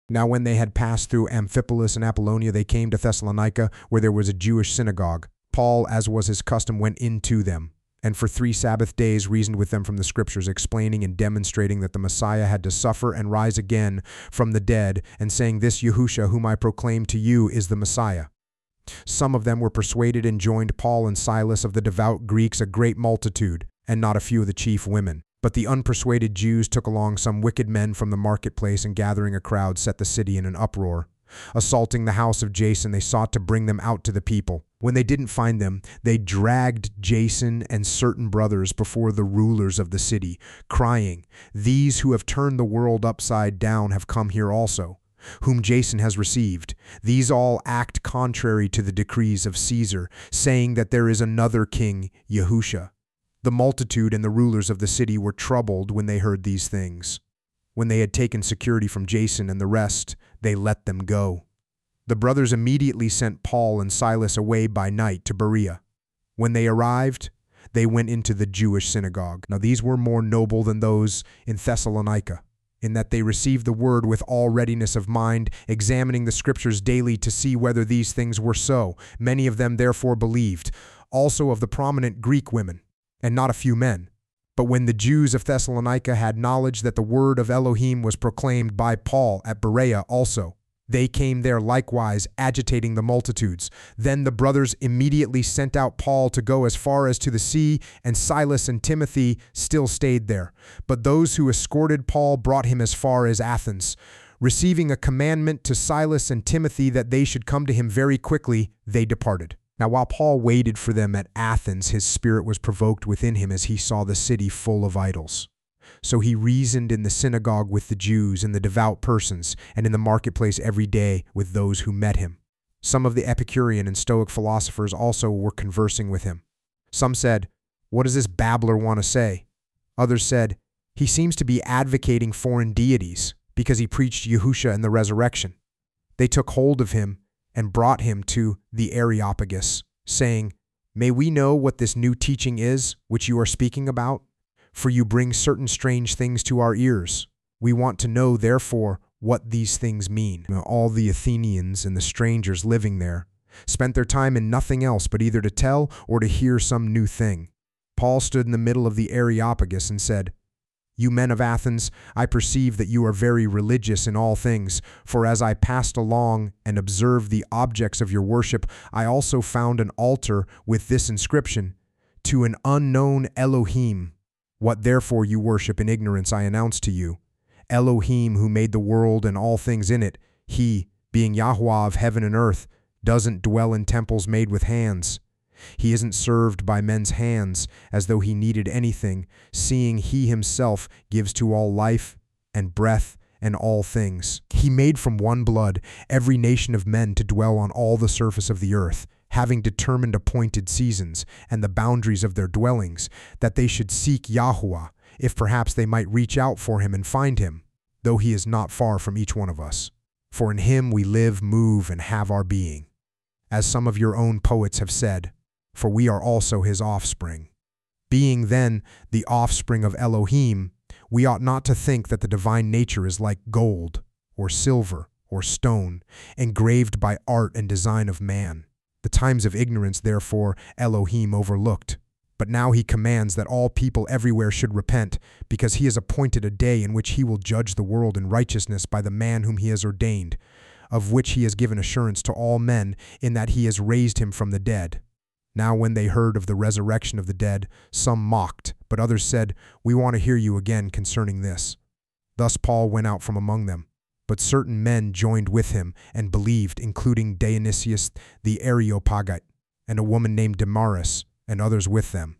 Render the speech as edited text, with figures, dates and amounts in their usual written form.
Now when they had passed through Amphipolis and Apollonia, they came to Thessalonica, where there was a Jewish synagogue. Paul, as was his custom, went into them, and for 3 Sabbath days reasoned with them from the Scriptures, explaining and demonstrating that the Messiah had to suffer and rise again from the dead, and saying, "This Yahusha, whom I proclaim to you, is the Messiah." Some of them were persuaded and joined Paul and Silas, of the devout Greeks a great multitude, and not a few of the chief women. But the unpersuaded Jews took along some wicked men from the marketplace, and gathering a crowd, set the city in an uproar. Assaulting the house of Jason, they sought to bring them out to the people. When they didn't find them, they dragged Jason and certain brothers before the rulers of the city, crying, "These who have turned the world upside down have come here also, whom Jason has received. These all act contrary to the decrees of Caesar, saying that there is another king, Yahusha." The multitude and the rulers of the city were troubled when they heard these things. When they had taken security from Jason and the rest, they let them go. The brothers immediately sent Paul and Silas away by night to Berea. When they arrived, they went into the Jewish synagogue. Now these were more noble than those in Thessalonica, in that they received the word with all readiness of mind, examining the Scriptures daily to see whether these things were so. Many of them therefore believed, also of the prominent Greek women, and not a few men. But when the Jews of Thessalonica had knowledge that the word of Elohim was proclaimed by Paul at Berea also, they came there likewise, agitating the multitudes. Then the brothers immediately sent out Paul to go as far as to the sea, and Silas and Timothy still stayed there. But those who escorted Paul brought him as far as Athens. Receiving a commandment to Silas and Timothy that they should come to him very quickly, they departed. Now while Paul waited for them at Athens, his spirit was provoked within him as he saw the city full of idols. So he reasoned in the synagogue with the Jews and the devout persons, and in the marketplace every day with those who met him. Some of the Epicurean and Stoic philosophers also were conversing with him. Some said, "What does this babbler want to say?" Others said, "He seems to be advocating foreign deities, because he preached Yahusha and the resurrection." They took hold of him and brought him to the Areopagus, saying, "May we know what this new teaching is, which you are speaking about? For you bring certain strange things to our ears. We want to know, therefore, what these things mean." Now, all the Athenians and the strangers living there spent their time in nothing else but either to tell or to hear some new thing. Paul stood in the middle of the Areopagus and said, "You men of Athens, I perceive that you are very religious in all things, for as I passed along and observed the objects of your worship, I also found an altar with this inscription, 'To an unknown Elohim.' What therefore you worship in ignorance I announce to you. Elohim, who made the world and all things in it, he, being Yahweh of heaven and earth, doesn't dwell in temples made with hands. He isn't served by men's hands as though he needed anything, seeing he himself gives to all life and breath and all things. He made from one blood every nation of men to dwell on all the surface of the earth, having determined appointed seasons and the boundaries of their dwellings, that they should seek Yahuwah, if perhaps they might reach out for him and find him, though he is not far from each one of us. For in him we live, move, and have our being. As some of your own poets have said, for we are also his offspring. Being then the offspring of Elohim, we ought not to think that the divine nature is like gold, or silver, or stone, engraved by art and design of man. The times of ignorance, therefore, Elohim overlooked. But now he commands that all people everywhere should repent, because he has appointed a day in which he will judge the world in righteousness by the man whom he has ordained, of which he has given assurance to all men, in that he has raised him from the dead. Now when they heard of the resurrection of the dead, some mocked, but others said, "We want to hear you again concerning this." Thus Paul went out from among them. But certain men joined with him and believed, including Dionysius the Areopagite, and a woman named Damaris, and others with them.